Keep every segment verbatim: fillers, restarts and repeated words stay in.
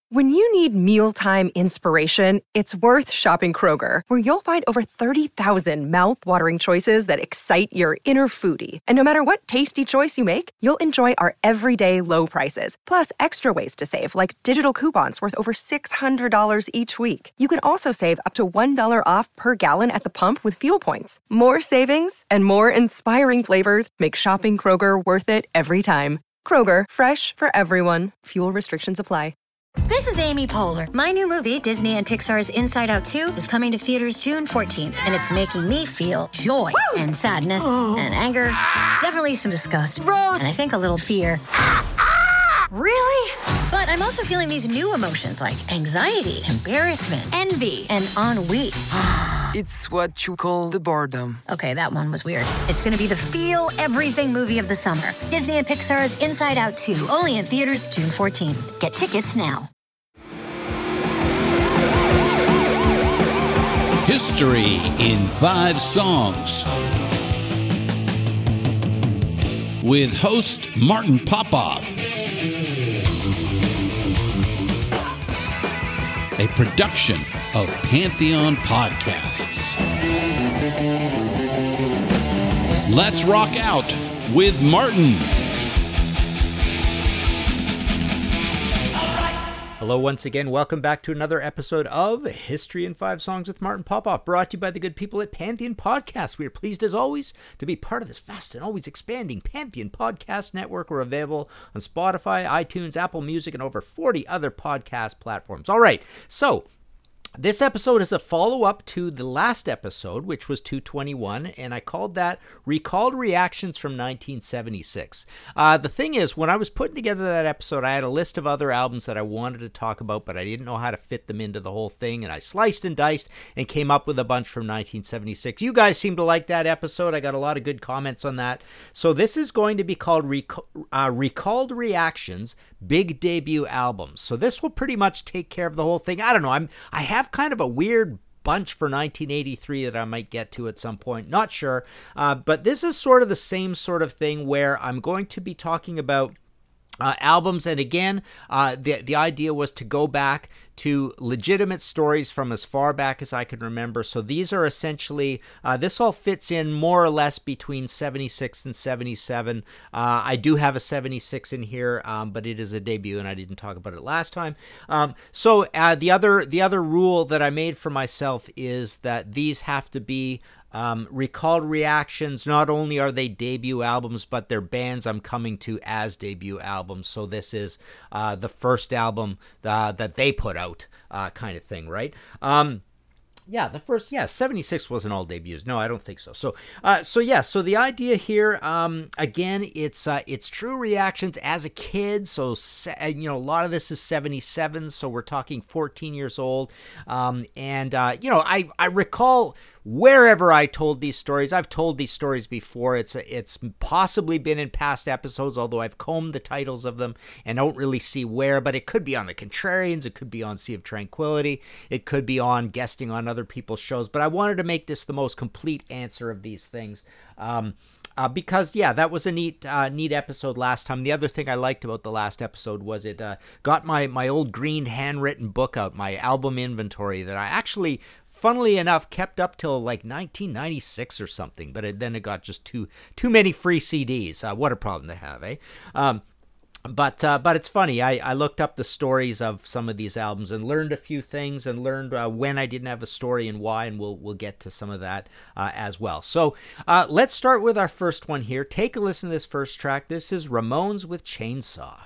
When you need mealtime inspiration, it's worth shopping Kroger, where you'll find over thirty thousand mouth-watering choices that excite your inner foodie. And no matter what tasty choice you make, you'll enjoy our everyday low prices, plus extra ways to save, like digital coupons worth over six hundred dollars each week. You can also save up to one dollar off per gallon at the pump with fuel points. More savings and more inspiring flavors make shopping Kroger worth it every time. Kroger, fresh for everyone. Fuel restrictions apply. This is Amy Poehler. My new movie, Disney and Pixar's Inside Out two, is coming to theaters June fourteenth, and it's making me feel joy Woo! and sadness oh. and anger, definitely some disgust, Rose, and I think a little fear. Really? But I'm also feeling these new emotions like anxiety, embarrassment, envy, and ennui. It's what you call the boredom. Okay, that one was weird. It's going to be the feel everything movie of the summer. Disney and Pixar's Inside Out two, only in theaters June fourteenth. Get tickets now. History in Five Songs with host Martin Popoff. A production of Pantheon Podcasts. Let's rock out with Martin. Hello once again. Welcome back to another episode of History in Five Songs with Martin Popoff, brought to you by the good people at Pantheon Podcasts. We are pleased as always to be part of this fast and always expanding Pantheon Podcast Network. We're available on Spotify, iTunes, Apple Music, and over forty other podcast platforms. All right, so this episode is a follow-up to the last episode, which was two twenty-one, and I called that Recalled Reactions from nineteen seventy-six. Uh, the thing is, when I was putting together that episode, I had a list of other albums that I wanted to talk about, but I didn't know how to fit them into the whole thing, and I sliced and diced and came up with a bunch from nineteen seventy-six. You guys seem to like that episode. I got a lot of good comments on that. So this is going to be called Rec- uh, Recalled Reactions, Big Debut Albums. So this will pretty much take care of the whole thing. I don't know. I'm I have kind of a weird bunch for nineteen eighty-three that I might get to at some point. Not sure. Uh, but this is sort of the same sort of thing where I'm going to be talking about Uh, albums, and again, uh, the the idea was to go back to legitimate stories from as far back as I can remember. So these are essentially, uh, this all fits in more or less between seventy-six and seventy-seven. Uh, I do have a seventy-six in here, um, but it is a debut, and I didn't talk about it last time. Um, so uh, the other the other rule that I made for myself is that these have to be Um, recalled reactions. Not only are they debut albums, but they're bands I'm coming to as debut albums. So this is uh, the first album uh, that they put out, uh, kind of thing, right? Um, yeah, the first, yeah, seventy-six wasn't all debuts. No, I don't think so. So, uh, so yeah, so the idea here, um, again, it's uh, it's true reactions as a kid. So, you know, a lot of this is seventy-seven. So we're talking fourteen years old. Um, and, uh, you know, I, I recall wherever I told these stories. I've told these stories before. It's it's possibly been in past episodes, although I've combed the titles of them and don't really see where, but it could be on The Contrarians, it could be on Sea of Tranquility, it could be on guesting on other people's shows, but I wanted to make this the most complete answer of these things. Um, Uh, because, yeah, that was a neat uh, neat episode last time. The other thing I liked about the last episode was it uh, got my, my old green handwritten book out, my album inventory that I actually, funnily enough, kept up till like nineteen ninety-six or something. But it, then it got just too too many free C Ds. Uh, what a problem to have, eh? Um, But uh, but it's funny, I, I looked up the stories of some of these albums and learned a few things and learned uh, when I didn't have a story and why, and we'll we'll get to some of that uh, as well. So uh, let's start with our first one here. Take a listen to this first track. This is Ramones with Chainsaw.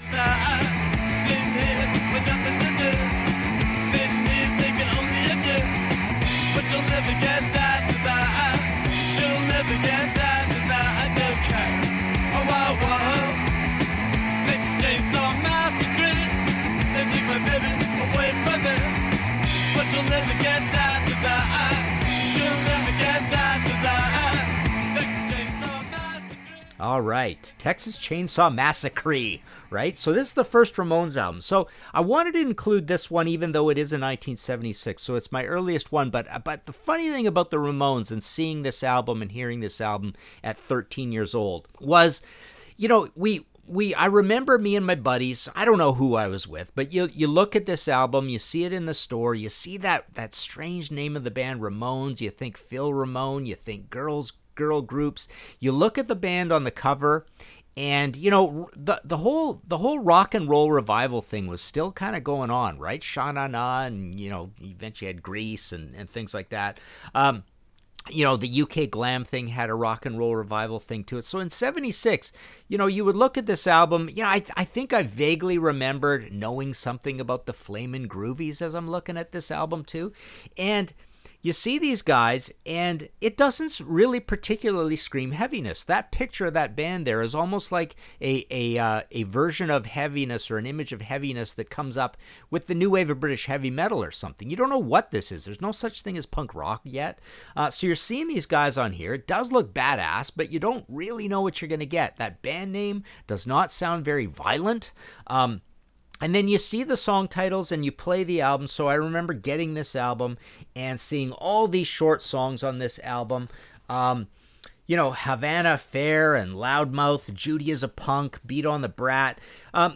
All right, Texas Chainsaw Massacre, right? So this is the first Ramones album. So I wanted to include this one, even though it is in nineteen seventy-six, so it's my earliest one. But but the funny thing about the Ramones and seeing this album and hearing this album at thirteen years old was, you know, we we I remember me and my buddies, I don't know who I was with, but you you look at this album, you see it in the store, you see that that strange name of the band, Ramones, you think Phil Ramone, you think girls girl groups. You look at the band on the cover, and you know the the whole the whole rock and roll revival thing was still kind of going on, right? Sha-na-na, and you know, eventually had Grease and, and things like that. Um, you know, the U K glam thing had a rock and roll revival thing to it. So in seventy-six, you know, you would look at this album. You know, I I think I vaguely remembered knowing something about the Flamin' Groovies as I'm looking at this album too, and you see these guys, and it doesn't really particularly scream heaviness. That picture of that band there is almost like a a uh, a version of heaviness, or an image of heaviness that comes up with the new wave of British heavy metal or something. You don't know what this is. There's no such thing as punk rock yet. Uh, so you're seeing these guys on here. It does look badass, but you don't really know what you're going to get. That band name does not sound very violent. Um, And then you see the song titles and you play the album. So I remember getting this album and seeing all these short songs on this album. Um, you know, Havana Fair and Loudmouth, Judy is a Punk, Beat on the Brat. Um,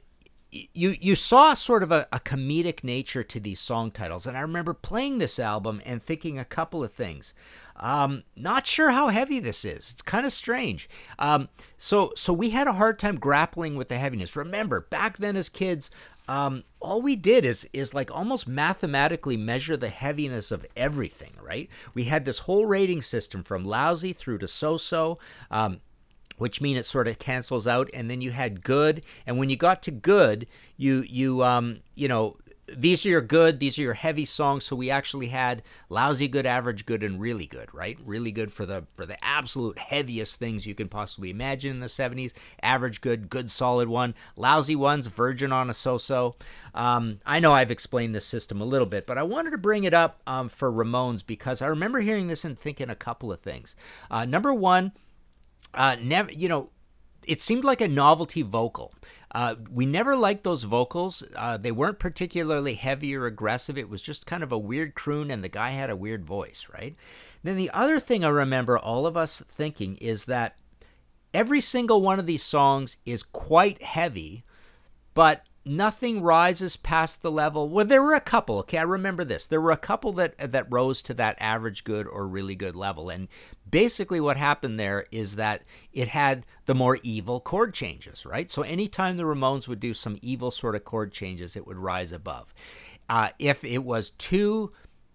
you you saw sort of a, a comedic nature to these song titles. And I remember playing this album and thinking a couple of things. Um, not sure how heavy this is. It's kind of strange. Um, so, so we had a hard time grappling with the heaviness. Remember, back then as kids, um, all we did is, is like almost mathematically measure the heaviness of everything, right? We had this whole rating system from lousy through to so-so, um, which mean it sort of cancels out. And then you had good. And when you got to good, you, you, um, you know, these are your good, these are your heavy songs. So we actually had lousy, good, average, good, and really good, right? Really good for the for the absolute heaviest things you can possibly imagine in the seventies. Average, good, good, solid one. Lousy ones, virgin on a so-so. Um, I know I've explained this system a little bit, but I wanted to bring it up um, for Ramones because I remember hearing this and thinking a couple of things. Uh, number one, uh, never, you know, it seemed like a novelty vocal. Uh, we never liked those vocals. Uh, they weren't particularly heavy or aggressive. It was just kind of a weird croon, and the guy had a weird voice, right? Then the other thing I remember all of us thinking is that every single one of these songs is quite heavy, but nothing rises past the level. Well, there were a couple. Okay, I remember this. There were a couple that that rose to that average good or really good level. And basically what happened there is that it had the more evil chord changes, right? So anytime the Ramones would do some evil sort of chord changes, it would rise above. Uh, if it was too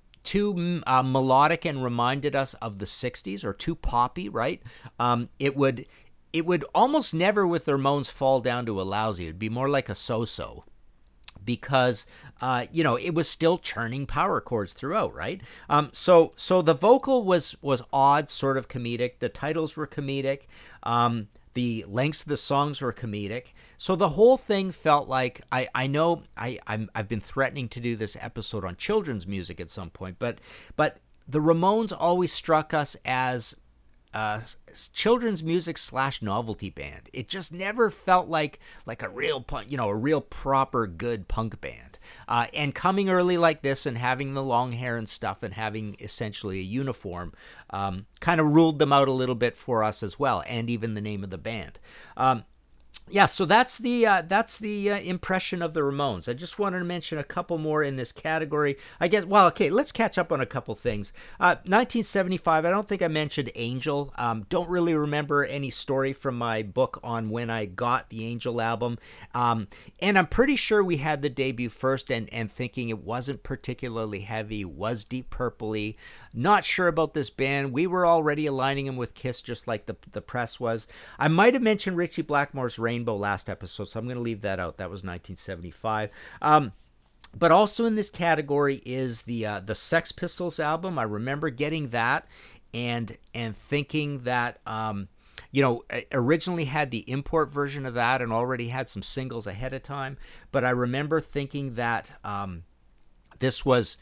too uh, melodic and reminded us of the sixties, or too poppy, right? Um, it would... It would almost never with the Ramones fall down to a lousy. It would be more like a so-so because, uh, you know, it was still churning power chords throughout, right? Um, so so the vocal was was odd, sort of comedic. The titles were comedic. Um, the lengths of the songs were comedic. So the whole thing felt like, I, I know I, I'm, I've been threatening to do this episode on children's music at some point, but but the Ramones always struck us as uh children's music slash novelty band. It just never felt like like a real punk, you know, a real proper good punk band. Uh, and coming early like this and having the long hair and stuff and having essentially a uniform um, kind of ruled them out a little bit for us as well, and even the name of the band. Um, Yeah, so that's the uh, that's the uh, impression of the Ramones. I just wanted to mention a couple more in this category. I guess, well, okay, let's catch up on a couple things. Uh, nineteen seventy-five, I don't think I mentioned Angel. Um, don't really remember any story from my book on when I got the Angel album. Um, and I'm pretty sure we had the debut first and, and thinking it wasn't particularly heavy, was Deep Purple-y. Not sure about this band. We were already aligning them with Kiss just like the, the press was. I might have mentioned Ritchie Blackmore's Rainbow last episode, so I'm going to leave that out. That was nineteen seventy-five. Um, but also in this category is the uh, the Sex Pistols album. I remember getting that and and thinking that um, you know, originally had the import version of that and already had some singles ahead of time. But I remember thinking that um, this was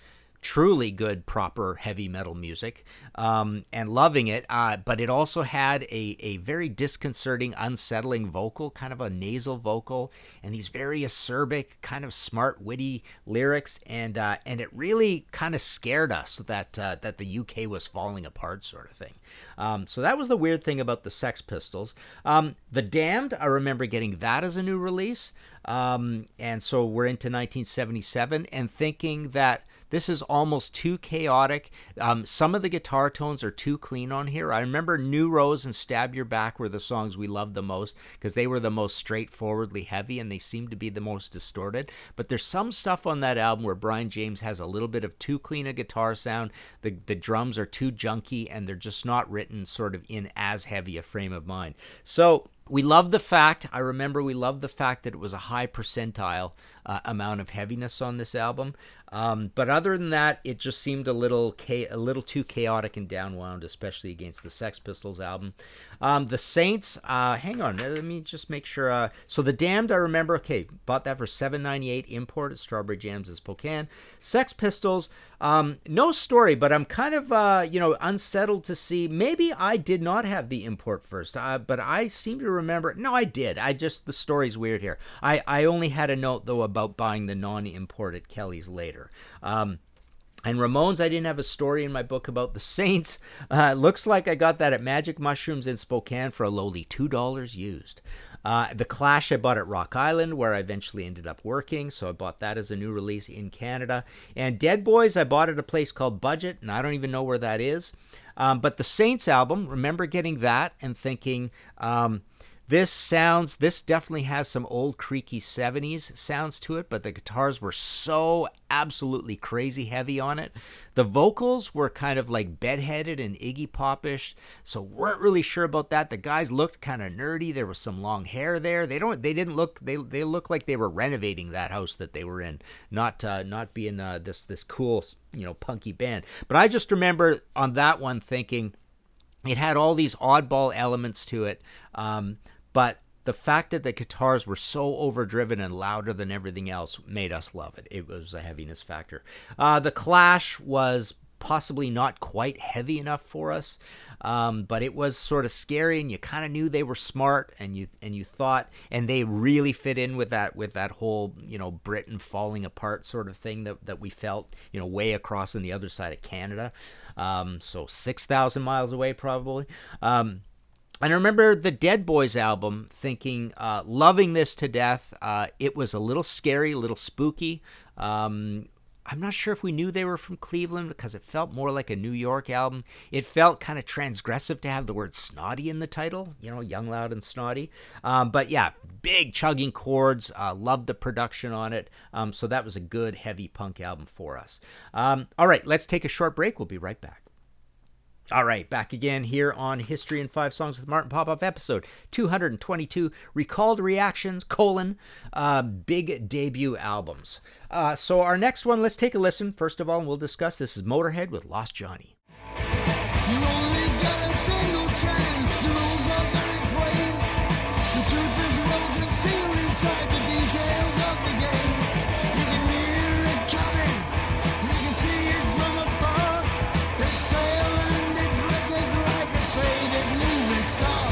truly good, proper heavy metal music, um, and loving it. Uh, but it also had a, a very disconcerting, unsettling vocal, kind of a nasal vocal, and these very acerbic, kind of smart, witty lyrics. And uh, and it really kind of scared us that uh, that the U K was falling apart, sort of thing. Um, so that was the weird thing about the Sex Pistols. Um, the Damned, I remember getting that as a new release. Um, and so we're into nineteen seventy-seven and thinking that this is almost too chaotic. Um, some of the guitar tones are too clean on here. I remember New Rose and Stab Your Back were the songs we loved the most because they were the most straightforwardly heavy and they seemed to be the most distorted. But there's some stuff on that album where Brian James has a little bit of too clean a guitar sound. The, the drums are too junky and they're just not written sort of in as heavy a frame of mind. So we love the fact, I remember we loved the fact that it was a high percentile uh, amount of heaviness on this album. Um, but other than that, it just seemed a little cha- a little too chaotic and downwound, especially against the Sex Pistols album. Um, the Saints, uh, hang on, let me just make sure. Uh, so The Damned, I remember, okay, bought that for seven ninety-eight import at Strawberry Jams in Spokane. Sex Pistols, um, no story, but I'm kind of, uh, you know, unsettled to see. Maybe I did not have the import first, uh, but I seem to remember. No, I did. I just, the story's weird here. I, I only had a note, though, about buying the non-import at Kelly's later. Um, and Ramones, I didn't have a story in my book about. The Saints. Uh, looks like I got that at Magic Mushrooms in Spokane for a lowly two dollars used. Uh, the Clash I bought at Rock Island, where I eventually ended up working, so I bought that as a new release in Canada. And Dead Boys, I bought at a place called Budget, and I don't even know where that is. Um, but the Saints album, remember getting that and thinking, um, this sounds, this definitely has some old creaky seventies sounds to it, but the guitars were so absolutely crazy heavy on it. The vocals were kind of like bedheaded and Iggy Pop-ish, so weren't really sure about that. The guys looked kind of nerdy. There was some long hair there. They don't, they didn't look, they they looked like they were renovating that house that they were in, not uh, not being uh, this this cool, you know, punky band. But I just remember on that one thinking it had all these oddball elements to it. Um, But the fact that the guitars were so overdriven and louder than everything else made us love it. It was a heaviness factor. Uh, the Clash was possibly not quite heavy enough for us, um, but it was sort of scary, and you kind of knew they were smart, and you and you thought, and they really fit in with that with that whole, you know, Britain falling apart sort of thing that that we felt, you know, way across on the other side of Canada, um, so six thousand miles away probably. Um, And I remember the Dead Boys album thinking, uh, loving this to death. Uh, it was a little scary, a little spooky. Um, I'm not sure if we knew they were from Cleveland because it felt more like a New York album. It felt kind of transgressive to have the word snotty in the title, you know, Young, Loud, and Snotty. Um, but yeah, big chugging chords. Uh, loved the production on it. Um, so that was a good heavy punk album for us. Um, all right, let's take a short break. We'll be right back. All right, back again here on History in Five Songs with Martin Popoff, episode two twenty-two, Recalled Reactions, colon, uh, big debut albums. Uh, so our next one, let's take a listen. First of all, and we'll discuss, this is Motorhead with Lost Johnny. You only got a single chance, the rules are very plain. The truth is well concealed inside the details of the game. You can hear it coming, you can see it from afar. It's pale and it flickers like a faded movie star.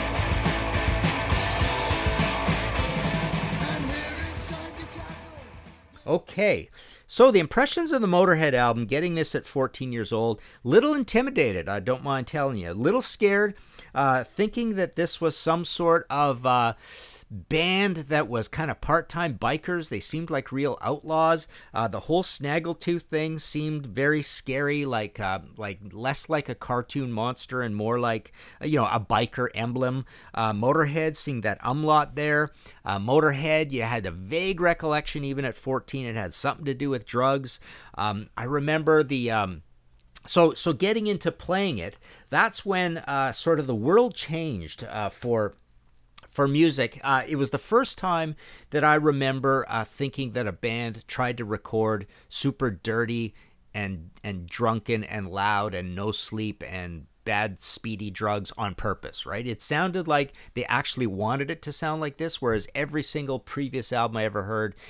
And here inside the castle. Okay, so the impressions of the Motorhead album, getting this at fourteen years old, little intimidated, I don't mind telling you, a little scared, uh, thinking that this was some sort of uh, band that was kind of part-time bikers. They seemed like real outlaws. Uh, the whole Snaggletooth thing seemed very scary, like uh, like less like a cartoon monster and more like, you know, a biker emblem. Uh, Motorhead, seeing that umlaut there. Uh, Motorhead, you had a vague recollection even at fourteen. It had something to do with drugs. Um, I remember the... Um, So so getting into playing it, that's when uh, sort of the world changed uh, for for music. Uh, it was the first time that I remember uh, thinking that a band tried to record super dirty and and drunken and loud and no sleep and bad speedy drugs on purpose, right? It sounded like they actually wanted it to sound like this, whereas every single previous album I ever heard,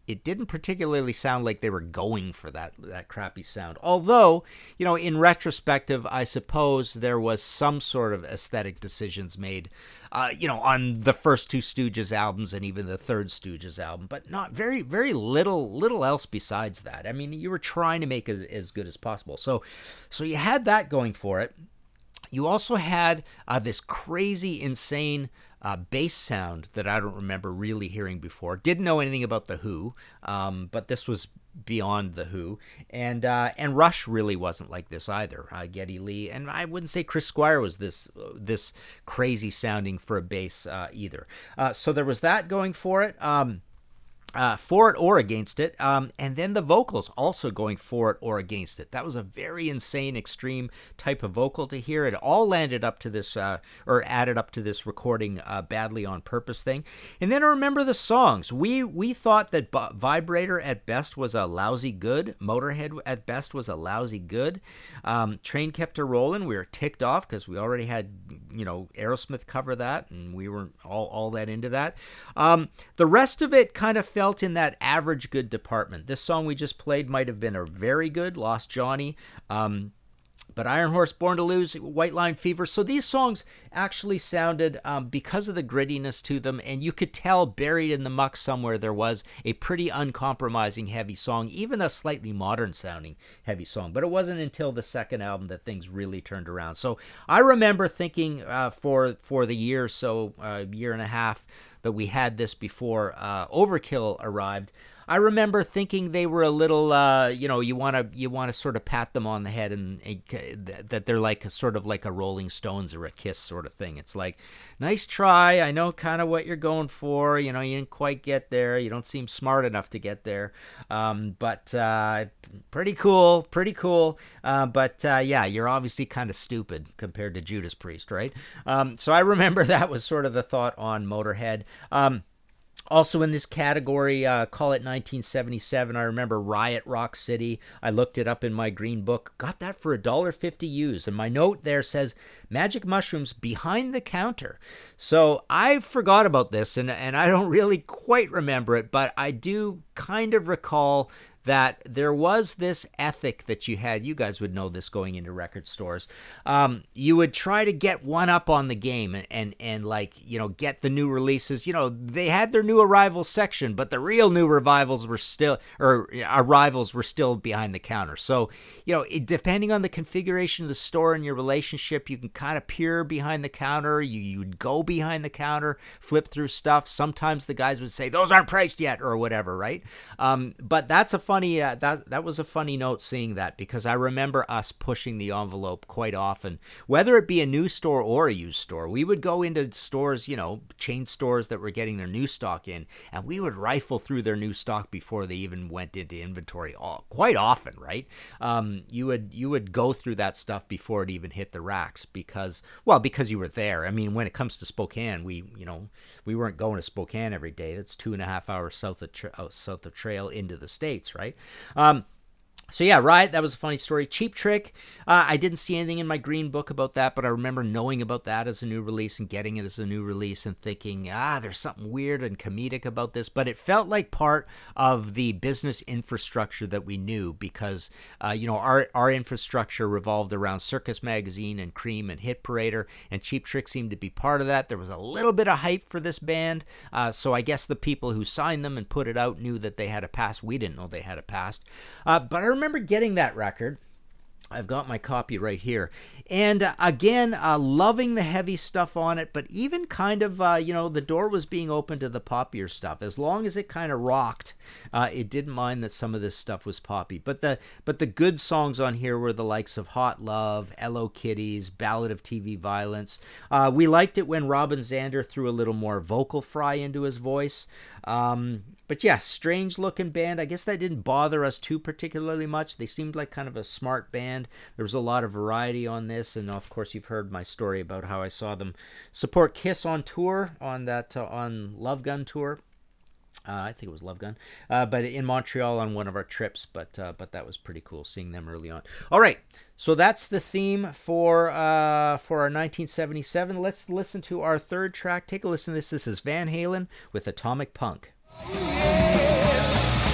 it didn't particularly sound like they were going for that that crappy sound. Although, you know, in retrospective, I suppose there was some sort of aesthetic decisions made, uh, you know, on the first two Stooges albums and even the third Stooges album, but not very, very little, little else besides that. I mean, you were trying to make it as good as possible. So, so you had that going for it. You also had uh, this crazy, insane uh, bass sound that I don't remember really hearing before. Didn't know anything about The Who, um, but this was beyond The Who. And uh, and Rush really wasn't like this either. Uh, Geddy Lee, and I wouldn't say Chris Squire was this uh, this crazy sounding for a bass uh, either. Uh, so there was that going for it. Um, Uh, for it or against it, um, and then the vocals also going for it or against it. That was a very insane, extreme type of vocal to hear. It all landed up to this, uh, or added up to this recording uh, badly on purpose thing. And then I remember the songs. We we thought that B- Vibrator at best was a lousy good. Motorhead at best was a lousy good. Um, Train Kept a Rollin'. We were ticked off because we already had, you know, Aerosmith cover that, and we weren't all, all that into that. Um, the rest of it kind of felt in that average good department. This song we just played might have been a very good, Lost Johnny, um, but Iron Horse, Born to Lose, White Line Fever. So these songs actually sounded, um, because of the grittiness to them, and you could tell buried in the muck somewhere there was a pretty uncompromising heavy song, even a slightly modern sounding heavy song. But it wasn't until the second album that things really turned around. So I remember thinking uh, for for the year or so, uh, year and a half that we had this before uh, Overkill arrived, I remember thinking they were a little, uh, you know, you want to you want to sort of pat them on the head and uh, that they're like a, sort of like a Rolling Stones or a Kiss sort of thing. It's like, nice try. I know kind of what you're going for. You know, you didn't quite get there. You don't seem smart enough to get there. Um, but uh, pretty cool, pretty cool. Uh, but uh, yeah, you're obviously kind of stupid compared to Judas Priest, right? Um, so I remember that was sort of the thought on Motorhead. Um, Also in this category, uh, call it nineteen seventy-seven, I remember Riot Rock City. I looked it up in my green book. Got that for one dollar fifty used. And my note there says, Magic Mushrooms behind the counter. So I forgot about this, and, and I don't really quite remember it, but I do kind of recall that there was this ethic that you had. You guys would know this going into record stores. Um, you would try to get one up on the game and, and, and like, you know, get the new releases. You know, they had their new arrivals section, but the real new revivals were still, or arrivals were still behind the counter. So, you know, it, depending on the configuration of the store and your relationship, you can kind of peer behind the counter. You, you would go behind the counter, flip through stuff. Sometimes the guys would say, those aren't priced yet, or whatever, right? Um, but that's a fun Funny, uh, that that was a funny note seeing that, because I remember us pushing the envelope quite often, whether it be a new store or a used store. We would go into stores, you know, chain stores that were getting their new stock in, and we would rifle through their new stock before they even went into inventory. All, quite often, right? Um, you would you would go through that stuff before it even hit the racks, because, well, because you were there. I mean, when it comes to Spokane, we you know we weren't going to Spokane every day. That's two and a half hours south of tra- uh, south of Trail into the States, right? Um, so yeah, Riot, that was a funny story. Cheap Trick, uh, I didn't see anything in my green book about that, but I remember knowing about that as a new release and getting it as a new release and thinking, ah, there's something weird and comedic about this, but it felt like part of the business infrastructure that we knew, because, uh, you know, our, our infrastructure revolved around Circus Magazine and Cream and Hit Parader, and Cheap Trick seemed to be part of that. There was a little bit of hype for this band, uh, so I guess the people who signed them and put it out knew that they had a past. We didn't know they had a past, uh, but I remember getting that record. I've got my copy right here. And uh, again, uh, loving the heavy stuff on it, but even kind of, uh, you know, the door was being open to the poppier stuff. As long as it kind of rocked, uh, it didn't mind that some of this stuff was poppy. But the but the good songs on here were the likes of Hot Love, Hello Kitties, Ballad of T V Violence. Uh, we liked it when Robin Zander threw a little more vocal fry into his voice. Um, but yeah, strange looking band. I guess that didn't bother us too particularly much. They seemed like kind of a smart band. There was a lot of variety on this, and of course you've heard my story about how I saw them support Kiss on tour, on that uh, on Love Gun tour. Uh, I think it was Love Gun, uh, but in Montreal on one of our trips. But uh, but that was pretty cool seeing them early on. All right, so that's the theme for uh, for our nineteen seventy-seven. Let's listen to our third track. Take a listen to this. This is Van Halen with Atomic Punk. Yes.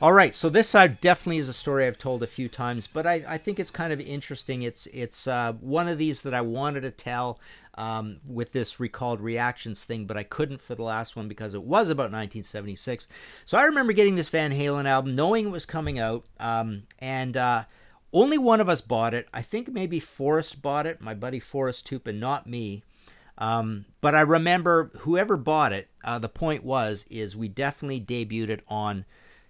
All right, so this uh, definitely is a story I've told a few times, but I, I think it's kind of interesting. It's it's uh, one of these that I wanted to tell um, with this recalled reactions thing, but I couldn't for the last one because it was about nineteen seventy-six. So I remember getting this Van Halen album, knowing it was coming out, um, and uh, only one of us bought it. I think maybe Forrest bought it, my buddy Forrest Tupin, not me. Um, but I remember whoever bought it, uh, the point was, is we definitely debuted it on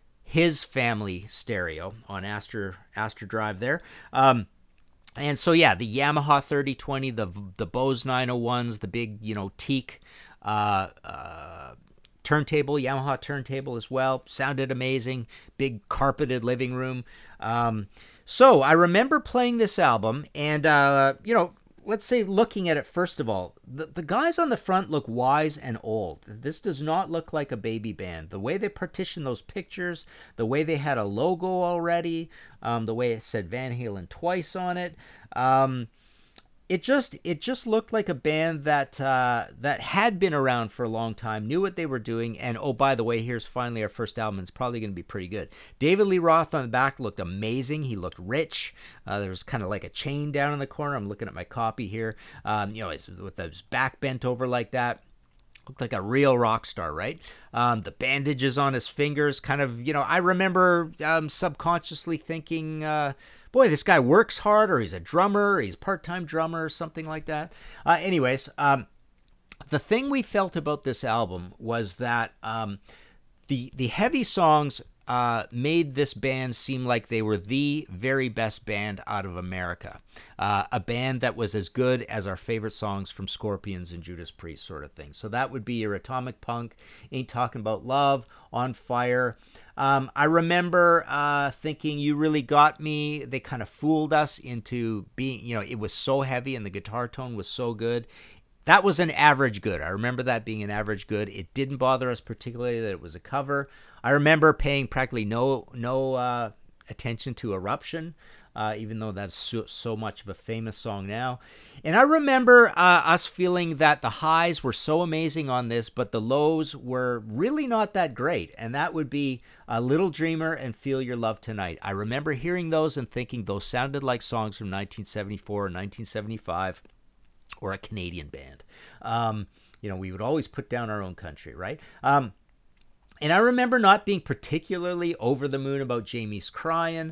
his family stereo on Astor Astor Drive there. Um, and so, yeah, the Yamaha thirty twenty, the the Bose nine oh ones, the big, you know, teak uh, uh, turntable, Yamaha turntable as well, sounded amazing, big carpeted living room. Um, so I remember playing this album and, uh, you know, let's say looking at it, first of all, the, the guys on the front look wise and old. This does not look like a baby band. The way they partitioned those pictures, the way they had a logo already, um, the way it said Van Halen twice on it, um, it just it just looked like a band that uh, that had been around for a long time, knew what they were doing, and oh, by the way, here's finally our first album. It's probably going to be pretty good. David Lee Roth on the back looked amazing. He looked rich. Uh, there was kind of like a chain down in the corner. I'm looking at my copy here. Um, you know, it's, with his back bent over like that. Looked like a real rock star, right? Um, the bandages on his fingers, kind of, you know, I remember um, subconsciously thinking, uh, boy, this guy works hard, or he's a drummer, or he's a part-time drummer, or something like that. Uh, anyways, um, the thing we felt about this album was that um, the the heavy songs uh, made this band seem like they were the very best band out of America. Uh, a band that was as good as our favorite songs from Scorpions and Judas Priest, sort of thing. So that would be your Atomic Punk, Ain't Talking About Love, On Fire. Um, I remember uh, thinking You Really Got Me. They kind of fooled us into being, you know, it was so heavy and the guitar tone was so good. That was an average good. I remember that being an average good. It didn't bother us particularly that it was a cover. I remember paying practically no no uh, attention to Eruption, uh, even though that's so, so much of a famous song now. And I remember uh, us feeling that the highs were so amazing on this, but the lows were really not that great. And that would be uh, Little Dreamer and Feel Your Love Tonight. I remember hearing those and thinking those sounded like songs from nineteen seventy-four or nineteen seventy-five. Or a Canadian band. Um, you know, we would always put down our own country, right? Um, and I remember not being particularly over the moon about Jamie's Crying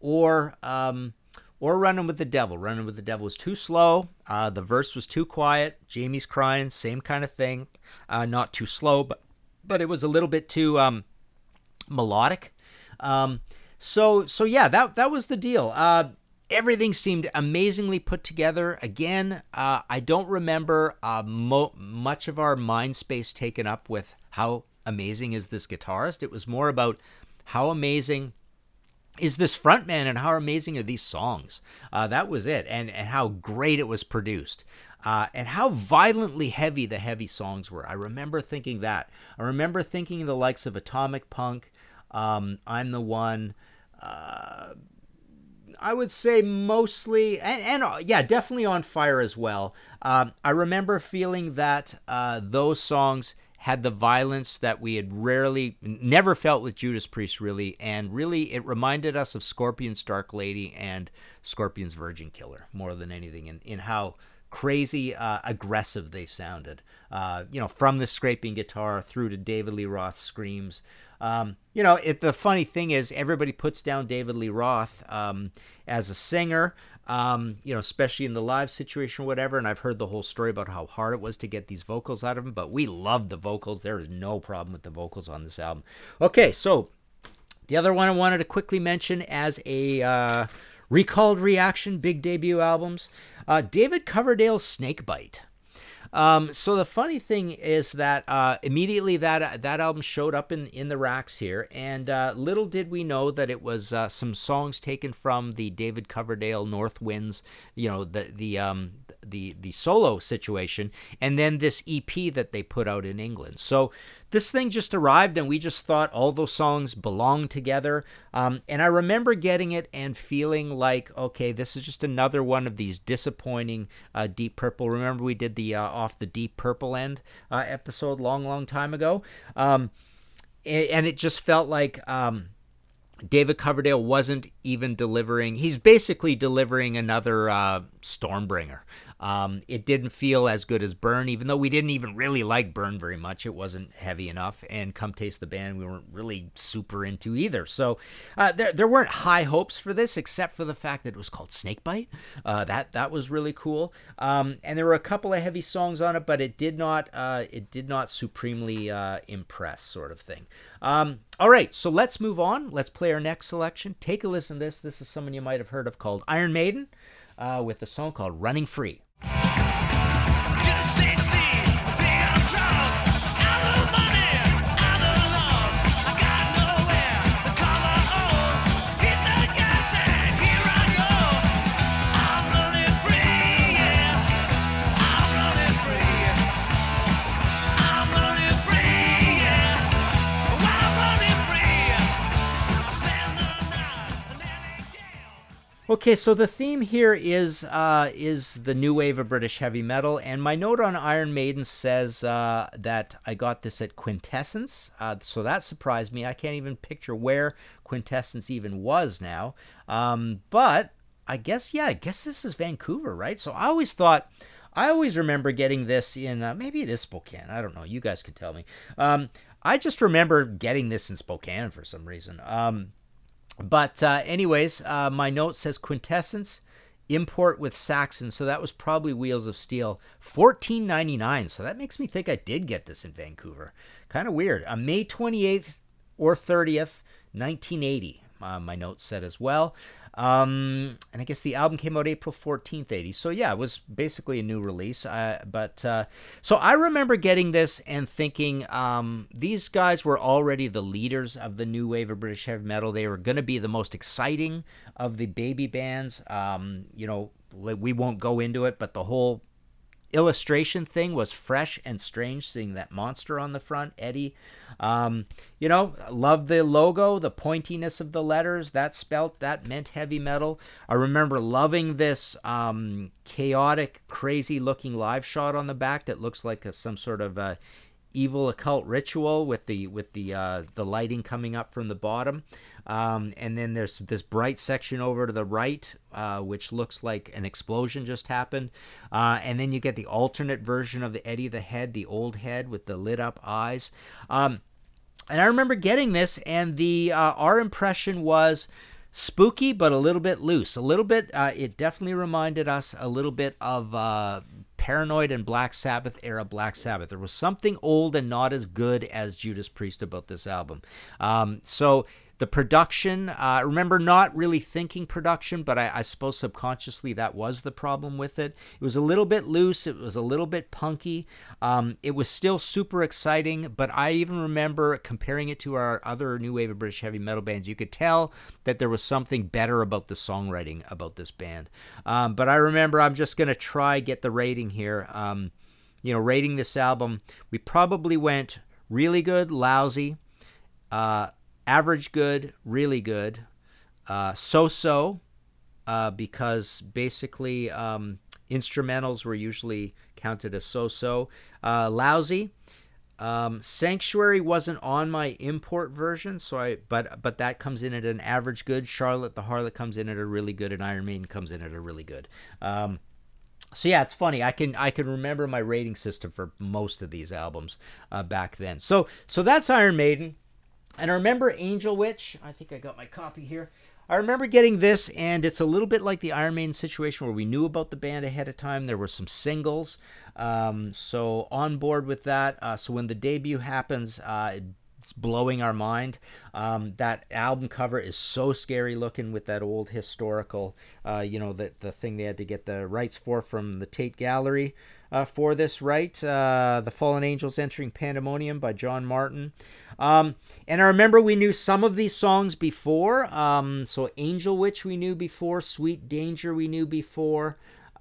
or um, or Running with the Devil. Running with the Devil was too slow. Uh, the verse was too quiet. Jamie's Crying, same kind of thing. Uh, not too slow, but but it was a little bit too um, melodic. Um, so so yeah, that that was the deal. Uh, Everything seemed amazingly put together. Again, uh, I don't remember uh, mo- much of our mind space taken up with how amazing is this guitarist. It was more about how amazing is this frontman and how amazing are these songs. Uh, that was it, and, and how great it was produced. Uh, and how violently heavy the heavy songs were. I remember thinking that. I remember thinking the likes of Atomic Punk, um, I'm the One, uh, I would say mostly, and, and yeah, definitely On Fire as well. Um, I remember feeling that uh, those songs had the violence that we had rarely, never felt with Judas Priest, really, and really it reminded us of Scorpions' Dark Lady and Scorpions' Virgin Killer more than anything, in, in how crazy uh, aggressive they sounded. Uh, you know, from the scraping guitar through to David Lee Roth's screams. Um, you know, it, the funny thing is everybody puts down David Lee Roth um, as a singer, um, you know, especially in the live situation or whatever. And I've heard the whole story about how hard it was to get these vocals out of him, but we loved the vocals. There is no problem with the vocals on this album. Okay, so the other one I wanted to quickly mention as a uh, recalled reaction, big debut albums, uh, David Coverdale's Snakebite. Um, so the funny thing is that uh, immediately that that album showed up in, in the racks here, and uh, little did we know that it was uh, some songs taken from the David Coverdale North Winds, you know, the the um, the the solo situation, and then this E P that they put out in England. So this thing just arrived, and we just thought all those songs belonged together. Um, and I remember getting it and feeling like, okay, this is just another one of these disappointing uh, Deep Purple. Remember we did the uh, Off the Deep Purple End uh, episode long, long time ago? Um, and, and it just felt like... Um, David Coverdale wasn't even delivering. He's basically delivering another uh, Stormbringer. Um, it didn't feel as good as Burn, even though we didn't even really like Burn very much. It wasn't heavy enough. And Come Taste the Band, we weren't really super into either. So uh, there there weren't high hopes for this, except for the fact that it was called Snakebite. Uh, that that was really cool. Um, and there were a couple of heavy songs on it, but it did not uh, it did not supremely uh, impress, sort of thing. Um, all right, so let's move on. Let's play our next selection. Take a listen to this. This is someone you might have heard of called Iron Maiden, uh, with a song called Running Free. Okay, so the theme here is uh, is the new wave of British heavy metal, and my note on Iron Maiden says uh, that I got this at Quintessence, uh, so that surprised me. I can't even picture where Quintessence even was now, um, but I guess, yeah, I guess this is Vancouver, right? So I always thought, I always remember getting this in, uh, maybe it is Spokane, I don't know, you guys can tell me. Um, I just remember getting this in Spokane for some reason. Um But uh, anyways, uh, my note says Quintessence, import with Saxon, so that was probably Wheels of Steel, fourteen ninety-nine. So that makes me think I did get this in Vancouver. Kind of weird. Uh, May twenty-eighth or thirtieth, nineteen eighty, uh, my note said as well. Um, and I guess the album came out April fourteenth, eighty. So yeah, it was basically a new release. Uh, but uh, so I remember getting this and thinking um, these guys were already the leaders of the new wave of British heavy metal. They were going to be the most exciting of the baby bands. Um, you know, we won't go into it, but the whole illustration thing was fresh and strange, seeing that monster on the front, Eddie. Um, you know, loved the logo, the pointiness of the letters, that spelt, that meant heavy metal. I remember loving this um, chaotic, crazy looking live shot on the back that looks like a, some sort of uh, evil occult ritual with the with the uh, the lighting coming up from the bottom. Um, and then there's this bright section over to the right, uh, which looks like an explosion just happened. Uh, and then you get the alternate version of the Eddie the Head, the old head with the lit up eyes. Um, and I remember getting this, and the uh, our impression was spooky, but a little bit loose. A little bit, uh, it definitely reminded us a little bit of uh, Paranoid and Black Sabbath era Black Sabbath. There was something old and not as good as Judas Priest about this album. Um, so the production, uh, I remember not really thinking production, but I, I suppose subconsciously that was the problem with it. It was a little bit loose. It was a little bit punky. Um, it was still super exciting, but I even remember comparing it to our other new wave of British heavy metal bands. You could tell that there was something better about the songwriting about this band. Um, but I remember, I'm just going to try get the rating here. Um, you know, rating this album, we probably went really good, lousy, uh, average good, really good, uh, so-so, uh, because basically um, instrumentals were usually counted as so-so. Uh, lousy. Um, Sanctuary wasn't on my import version, so I but but that comes in at an average good. Charlotte the Harlot comes in at a really good, and Iron Maiden comes in at a really good. Um, So yeah, it's funny. I can I can remember my rating system for most of these albums uh, back then. So so that's Iron Maiden. And I remember Angel Witch. I think I got my copy here. I remember getting this, and it's a little bit like the Iron Maiden situation where we knew about the band ahead of time. There were some singles, um, so on board with that. Uh, so when the debut happens, uh, it's blowing our mind. Um, that album cover is so scary looking with that old historical, uh, you know, the, the thing they had to get the rights for from the Tate Gallery uh, for this, right? Uh, the Fallen Angels Entering Pandemonium by John Martin. Um, and I remember we knew some of these songs before. Um, so Angel Witch we knew before. Sweet Danger we knew before.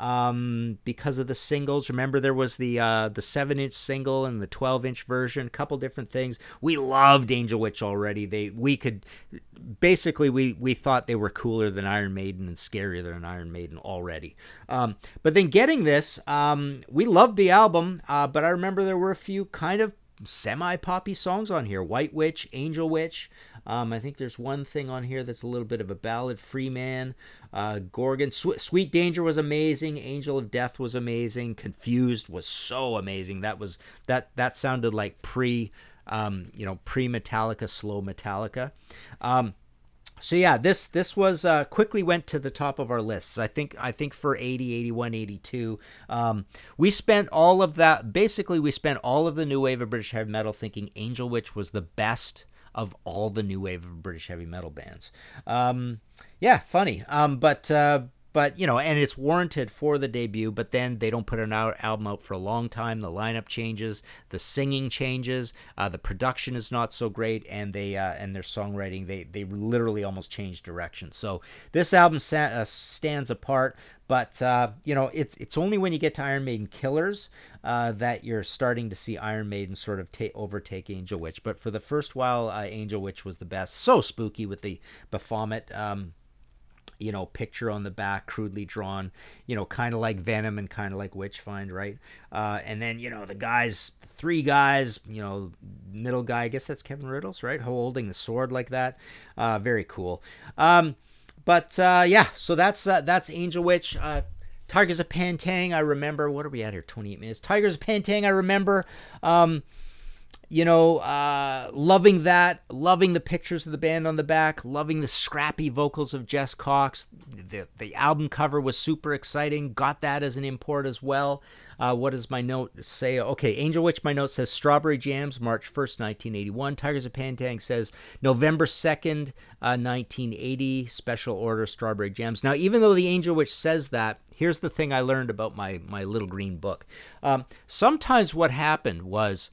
Um, because of the singles. Remember there was the uh, the seven inch single and the twelve inch version, a couple different things. We loved Angel Witch already. They we could basically we we thought they were cooler than Iron Maiden and scarier than Iron Maiden already. Um, but then getting this, um, we loved the album, uh, but I remember there were a few kind of semi-poppy songs on here. White Witch, Angel Witch, Um, I think there's one thing on here that's a little bit of a ballad. Free Man, uh, Gorgon, Sw- Sweet Danger was amazing. Angel of Death was amazing. Confused was so amazing. That was that that sounded like pre, um, you know, pre Metallica, slow Metallica. Um, So yeah, this this was uh, quickly went to the top of our lists. I think I think for eighty, eighty-one, eighty-two, um, we spent all of that. Basically, we spent all of the new wave of British heavy metal thinking Angel Witch was the best of all the new wave of British heavy metal bands. Um, yeah, funny. Um, but uh, but you know, and it's warranted for the debut. But then they don't put an out album out for a long time. The lineup changes, the singing changes, uh, the production is not so great, and they uh, and their songwriting they they literally almost change direction. So this album sa- uh, stands apart. But uh, you know, it's it's only when you get to Iron Maiden Killers uh, that you're starting to see Iron Maiden sort of ta- overtake Angel Witch. But for the first while, uh, Angel Witch was the best. So spooky with the Baphomet. Um, you know, picture on the back, crudely drawn, you know, kind of like Venom and kind of like Witchfind, right? Uh, and then, you know, the guys, three guys, you know, middle guy, I guess that's Kevin Riddles, right? Holding the sword like that. Uh, very cool. Um, but, uh, yeah, so that's, uh, that's Angel Witch. Uh, Tigers of Pantang, I remember, what are we at here, twenty-eight minutes? Tigers of Pantang, I remember, um, you know, uh, loving that, loving the pictures of the band on the back, loving the scrappy vocals of Jess Cox. The the album cover was super exciting. Got that as an import as well. Uh, what does my note say? Okay, Angel Witch, my note says Strawberry Jams, March first, nineteen eighty-one. Tigers of Pantang says November second, uh, nineteen eighty. Special order Strawberry Jams. Now, even though the Angel Witch says that, here's the thing I learned about my, my little green book. Um, sometimes what happened was,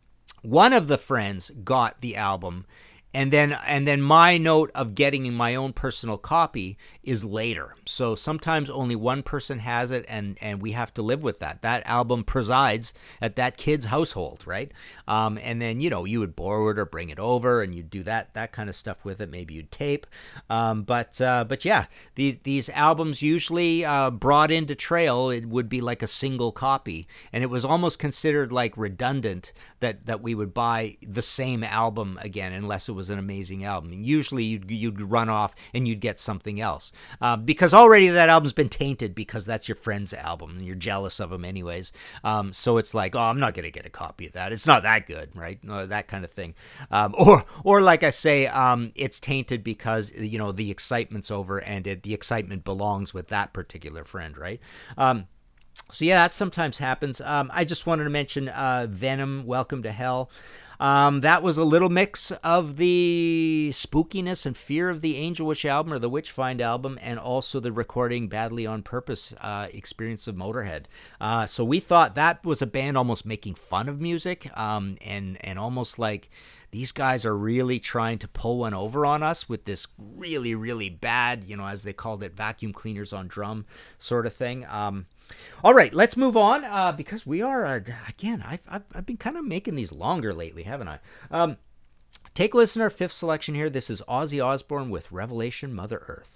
one of the friends got the album, and then and then my note of getting my own personal copy is later. So sometimes only one person has it, and, and we have to live with that. That album presides at that kid's household, right? Um, and then, you know, you would borrow it or bring it over, and you'd do that that kind of stuff with it. Maybe you'd tape. Um, but uh, but yeah, these these albums usually uh, brought into Trail, it would be like a single copy, and it was almost considered like redundant that that we would buy the same album again unless it was an amazing album. And usually you'd, you'd run off and you'd get something else uh, because already that album's been tainted because that's your friend's album and you're jealous of him anyways. Um, so it's like, oh, I'm not going to get a copy of that. It's not that good, right? Uh, that kind of thing. Um, or, or like I say, um, it's tainted because, you know, the excitement's over and it, the excitement belongs with that particular friend, right? Um, So yeah, that sometimes happens. Um, I just wanted to mention uh, Venom, Welcome to Hell. Um, that was a little mix of the spookiness and fear of the Angel Witch album or the Witchfind album, and also the recording Badly on Purpose uh, experience of Motorhead. Uh, so we thought that was a band almost making fun of music, um, and and almost like these guys are really trying to pull one over on us with this really, really bad, you know, as they called it, vacuum cleaners on drum sort of thing. Um, all right, let's move on uh, because we are, uh, again, I've, I've, I've been kind of making these longer lately, haven't I? Um, take a listen to our fifth selection here. This is Ozzy Osbourne with Revelation, Mother Earth.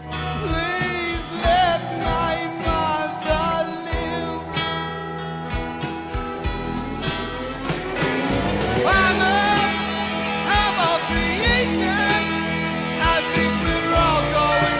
Please let my mother live. Father of all creation, I think we're all going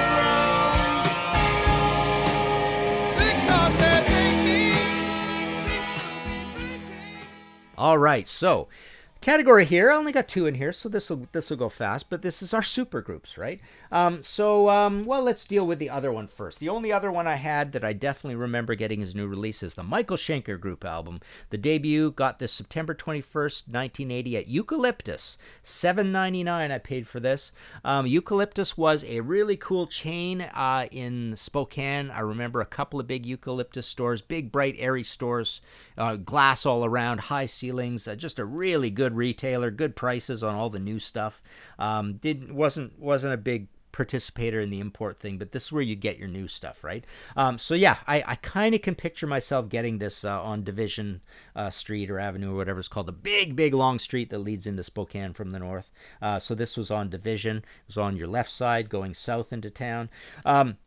wrong because their thinking seems to be breaking. All right, so category here, I only got two in here, so this will this will go fast, but this is our super groups, right? Um, so, um, well, let's deal with the other one first. The only other one I had that I definitely remember getting as new release is the Michael Schenker Group album. The debut got this September twenty-first, nineteen eighty at Eucalyptus. seven ninety-nine I paid for this. Um, Eucalyptus was a really cool chain uh, in Spokane. I remember a couple of big Eucalyptus stores, big, bright, airy stores, uh, glass all around, high ceilings, uh, just a really good retailer, good prices on all the new stuff. Um, didn't wasn't wasn't a big participator in the import thing, but this is where you get your new stuff, right? Um, so yeah, I, I kind of can picture myself getting this uh, on Division uh, Street or Avenue or whatever it's called, the big, big long street that leads into Spokane from the north. Uh, so this was on Division. It was on your left side going south into town. Um,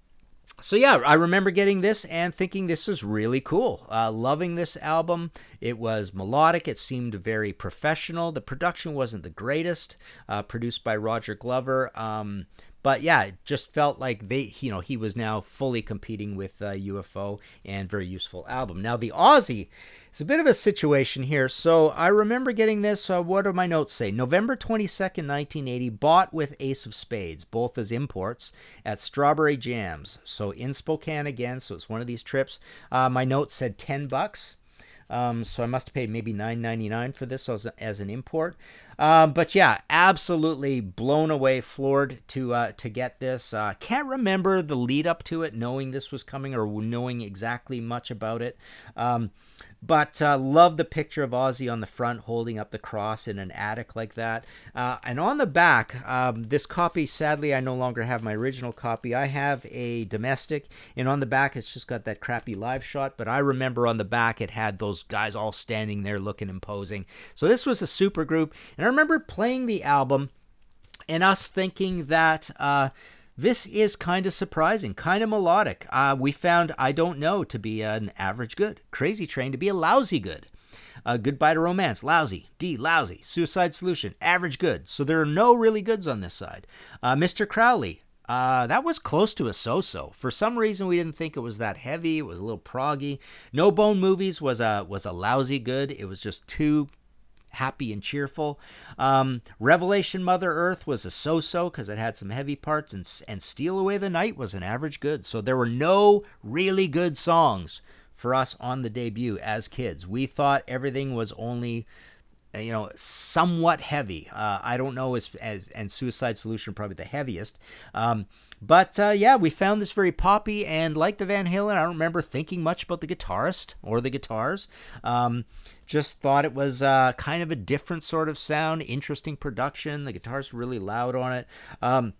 So yeah, I remember getting this and thinking this was really cool. Uh, loving this album. It was melodic. It seemed very professional. The production wasn't the greatest. Uh, produced by Roger Glover. Um, but yeah, it just felt like they, you know, he was now fully competing with uh, U F O, and very useful album. Now the Ozzy, it's a bit of a situation here. So I remember getting this. Uh, what do my notes say? November twenty-second, nineteen eighty. Bought with Ace of Spades, both as imports at Strawberry Jams. So in Spokane again. So it's one of these trips. Uh, my notes said ten bucks. Um, so I must have paid maybe nine ninety-nine for this as, as an import. Um, but yeah, absolutely blown away, floored to uh, to get this. Uh, can't remember the lead up to it, knowing this was coming or knowing exactly much about it. Um, But uh, love the picture of Ozzy on the front holding up the cross in an attic like that. Uh, and on the back, um, this copy, sadly, I no longer have my original copy. I have a domestic, and on the back, it's just got that crappy live shot. But I remember on the back, it had those guys all standing there looking imposing. So this was a super group. And I remember playing the album and us thinking that... Uh, This is kind of surprising, kind of melodic. Uh, we found I Don't Know to be an average good. Crazy Train to be a lousy good. Uh, Goodbye to Romance, lousy. D, lousy. Suicide Solution, average good. So there are no really goods on this side. Uh, Mister Crowley, uh, that was close to a so-so. For some reason, we didn't think it was that heavy. It was a little proggy. No Bone Movies was a, was a lousy good. It was just too happy and cheerful. Um, Revelation Mother Earth was a so-so because it had some heavy parts, and, and Steal Away the Night was an average good. So there were no really good songs for us on the debut as kids. We thought everything was only, you know, somewhat heavy. Uh, I don't know, as, as and Suicide Solution probably the heaviest. Um, but uh, yeah, we found this very poppy, and like the Van Halen, I don't remember thinking much about the guitarist or the guitars. Um, just thought it was uh, kind of a different sort of sound, interesting production. The guitar's really loud on it. Um,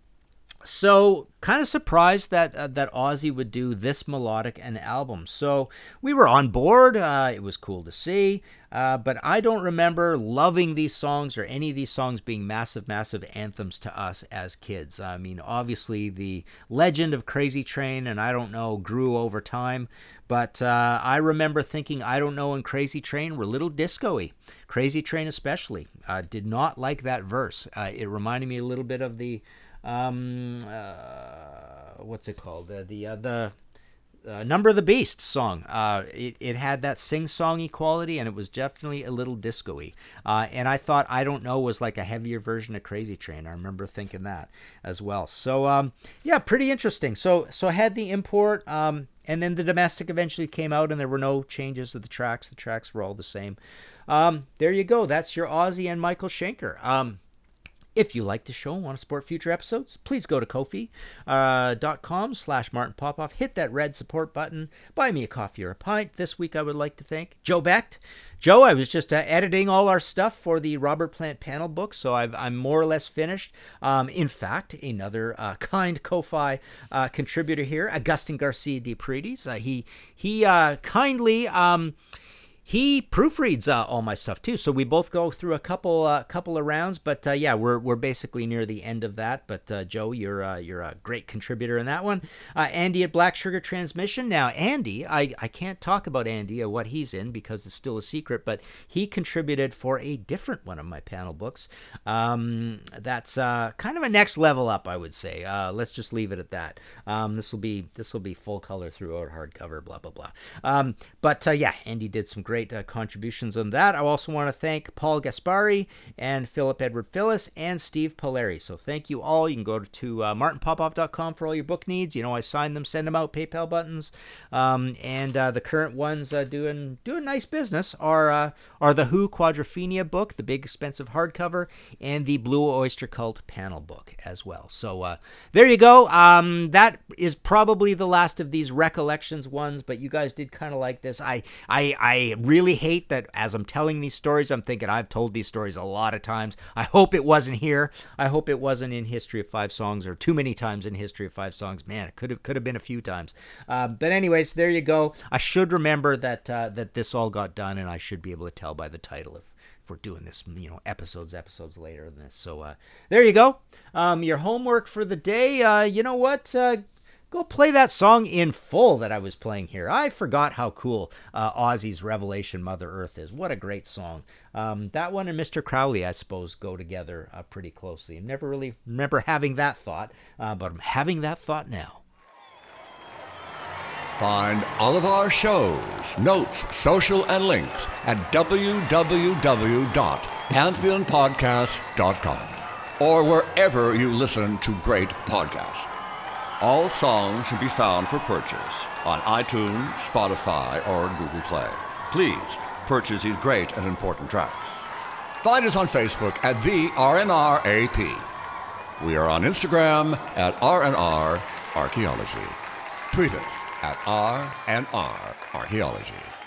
So, kind of surprised that uh, that Ozzy would do this melodic an album. So, we were on board. Uh, it was cool to see. Uh, but I don't remember loving these songs or any of these songs being massive, massive anthems to us as kids. I mean, obviously, the legend of Crazy Train and I Don't Know grew over time. But uh, I remember thinking I Don't Know and Crazy Train were a little disco-y. Crazy Train especially. Uh, did not like that verse. Uh, it reminded me a little bit of the... Um, uh, what's it called? Uh, the uh, the uh, Number of the Beast song. Uh, it it had that sing-songy quality, and it was definitely a little disco-y. Uh, and I thought I Don't Know was like a heavier version of Crazy Train. I remember thinking that as well. So um, yeah, pretty interesting. So so I had the import, um, and then the domestic eventually came out, and there were no changes to the tracks. The tracks were all the same. Um, there you go. That's your Ozzy and Michael Schenker. Um. If you like the show and want to support future episodes, please go to Ko-fi dot com uh, slash Martin Popoff. Hit that red support button. Buy me a coffee or a pint. This week I would like to thank Joe Becht. Joe, I was just uh, editing all our stuff for the Robert Plant panel book, so I've, I'm more or less finished. Um, in fact, another uh, kind Ko-fi uh, contributor here, Agustin Garcia de Paredes. Uh, he he uh, kindly... Um, He proofreads uh, all my stuff too, so we both go through a couple uh, couple of rounds. But uh, yeah, we're we're basically near the end of that. But uh, Joe, you're uh, you're a great contributor in that one. Uh, Andy at Black Sugar Transmission. Now, Andy, I, I can't talk about Andy or what he's in because it's still a secret. But he contributed for a different one of my panel books. Um, that's uh, kind of a next level up, I would say. Uh, let's just leave it at that. Um, this will be this will be full color throughout, hardcover, blah blah blah. Um, but uh, yeah, Andy did some great. Uh, contributions on that. I also want to thank Paul Gaspari and Philip Edward Phyllis and Steve Polari. So thank you all. You can go to uh, martin popoff dot com for all your book needs. You know, I sign them, send them out, PayPal buttons. Um, and uh, the current ones uh, doing doing nice business are uh, are the Who Quadrophenia book, the big expensive hardcover, and the Blue Oyster Cult panel book as well. So uh, there you go. Um, that is probably the last of these recollections ones, but you guys did kind of like this. I I I really hate that as I'm telling these stories, I'm thinking I've told these stories a lot of times. I hope it wasn't here. I hope it wasn't in History of Five Songs or too many times in History of Five Songs. Man, it could have could have been a few times. Uh, but anyways, there you go. I should remember that uh, that this all got done, and I should be able to tell by the title if, if we're doing this, you know, episodes, episodes later than this. So uh, there you go. Um, your homework for the day. Uh, you know what? Uh, go play that song in full that I was playing here. I forgot how cool uh, Ozzy's Revelation Mother Earth is. What a great song. Um, that one and Mister Crowley, I suppose, go together uh, pretty closely. I never really remember having that thought, uh, but I'm having that thought now. Find all of our shows, notes, social, and links at w w w dot pantheon podcast dot com or wherever you listen to great podcasts. All songs can be found for purchase on iTunes, Spotify, or Google Play. Please purchase these great and important tracks. Find us on Facebook at the R N R A P. We are on Instagram at R N R Archaeology. Tweet us at R N R Archaeology.